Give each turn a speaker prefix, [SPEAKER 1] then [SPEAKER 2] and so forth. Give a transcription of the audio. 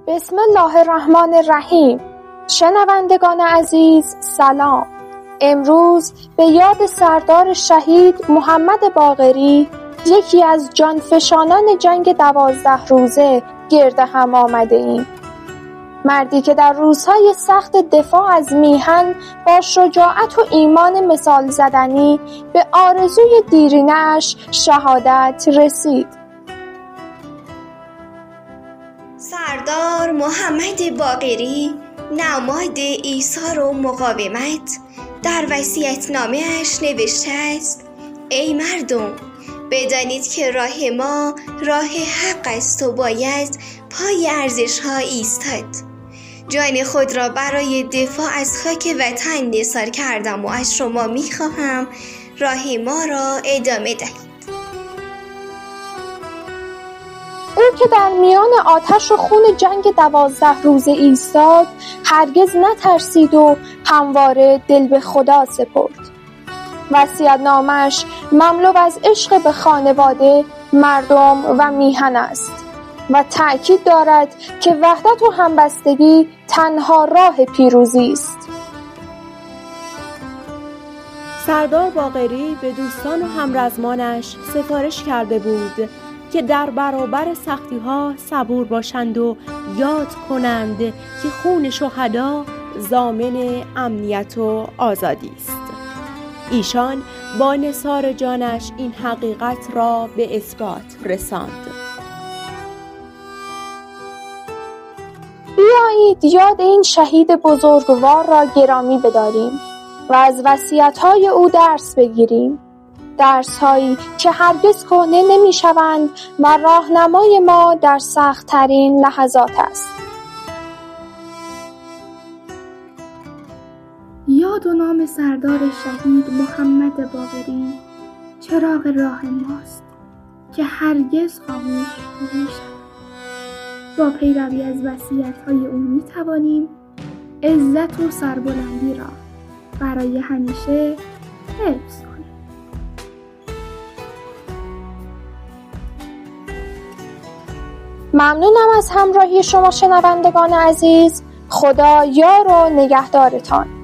[SPEAKER 1] بسم الله الرحمن الرحیم. شنوندگان عزیز سلام. امروز به یاد سردار شهید محمد باقری، یکی از جانفشانان جنگ 12 روزه گرد هم آمده ایم. مردی که در روزهای سخت دفاع از میهن با شجاعت و ایمان مثال زدنی به آرزوی دیرینه‌اش شهادت رسید.
[SPEAKER 2] سردار محمد باقری، نماد ایثار و مقاومت، در وصیت‌نامه‌اش نوشته است: ای مردم، بدانید که راه ما راه حق است و باید پای ارزش‌ها ایستاد. جان خود را برای دفاع از خاک وطن نثار کردم و از شما می‌خواهم راه ما را ادامه دهید.
[SPEAKER 1] او که در میان آتش و خون جنگ 12 روزه ایستاد، هرگز نترسید و همواره دل به خدا سپرد. وصیت‌نامه‌اش مملو از عشق به خانواده، مردم و میهن است و تأکید دارد که وحدت و همبستگی تنها راه پیروزی است.
[SPEAKER 3] سردار باقری به دوستان و همرزمانش سفارش کرده بود که در برابر سختی‌ها صبور باشند و یاد کنند که خون شهدا ضامن امنیت و آزادی است. ایشان با نثار جانش این حقیقت را به اثبات رساند.
[SPEAKER 1] بیایید یاد این شهید بزرگوار را گرامی بداریم و از وصیت‌های او درس بگیریم. درس‌هایی که هرگز کهنه نمی‌شوند و راهنمای ما در سخت‌ترین لحظات است.
[SPEAKER 4] یاد و نام سردار شهید محمد باقری چراغ راه ماست که هرگز خاموش نمی‌شود. با پیروی از وصیت‌های او می‌توانیم عزت و سربلندی را برای همیشه حفظ کنیم.
[SPEAKER 1] ممنونم از همراهی شما شنوندگان عزیز. خدا یار و نگهدارتان.